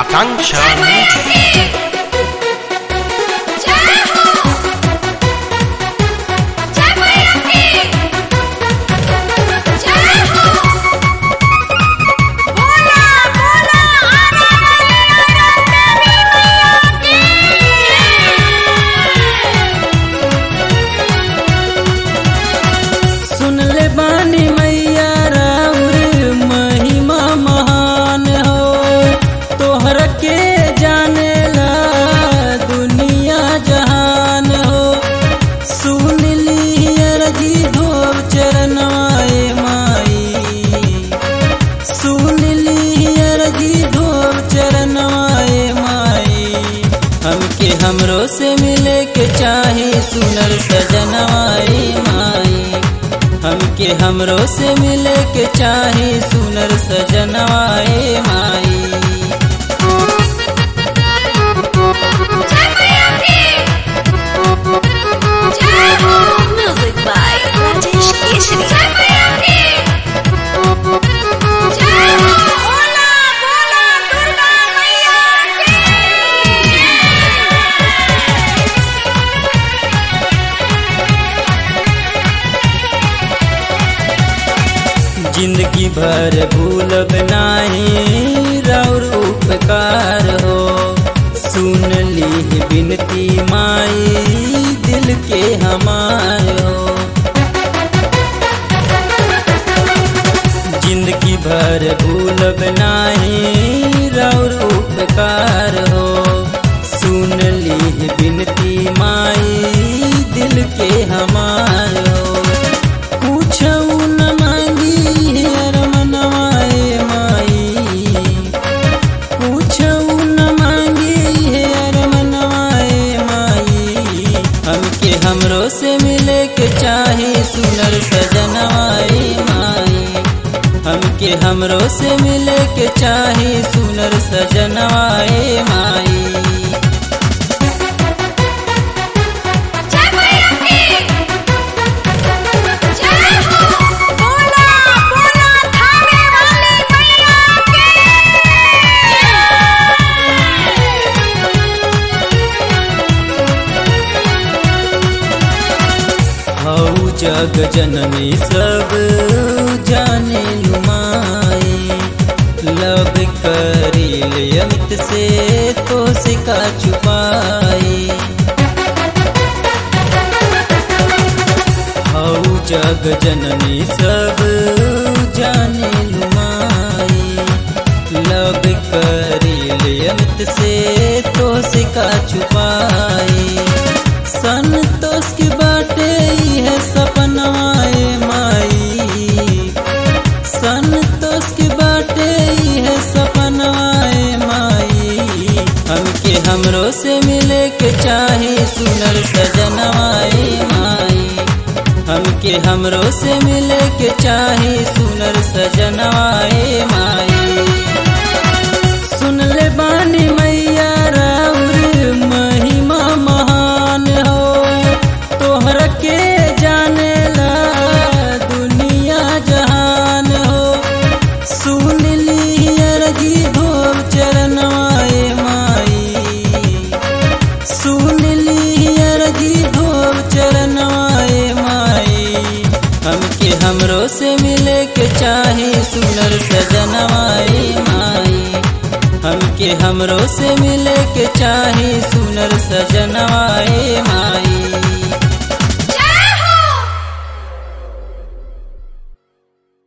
Akanksha Music. हमरो से मिले के चाहे सुनर सजनवाए माई। हमके हमरो से मिले के चाहे सुनर सजनवाए माई। Music by Rajesh Keshri. जिंदगी भर भूलब नाही राउर उपकार हो। सुन ली बिनती माई दिल के हमार हो। जिंदगी भर भूलब नाही राउर उपकार हो। सुन ली बिनती माई दिल के हमार हो। कुछ न मांगी हर मनवाए माई। कुछ न मांगी हर मनवाए माई। हमके हमरो से मिले के चाहे सुनर सजनवाए माई। हमके हमरो से मिले के चाहे सुनर सजनवाए माई। हऊ जग जननी सब जाने लुमाई। लब करी अमित से तो सिका छुपाई। हऊ जग जननी सब जाने लुमाई। लब करी अमित से तो सिका छुपाई। संतोष की बाटे है सपनवाए माई। संतोष की बाटे है सपनवाए माई। हमके हमरो से मिले के चाहे सुनर सजनवाए माई। हमके हमरो से मिले के चाहे सुनर सजनवाए माई। सुन ले बानी मैया राउर महिमा महान हो। तोहर के जाने ला दुनिया जहान हो। सुन ली अरजी धोब चरणवाए माई। सुन ली अरजी धोब चरणवाए माई। हमके हमरो से मिले के चाहे सुनर सजनवाए माई। हमके हमरो से मिले के चाहे सुनर सजनवाए माई।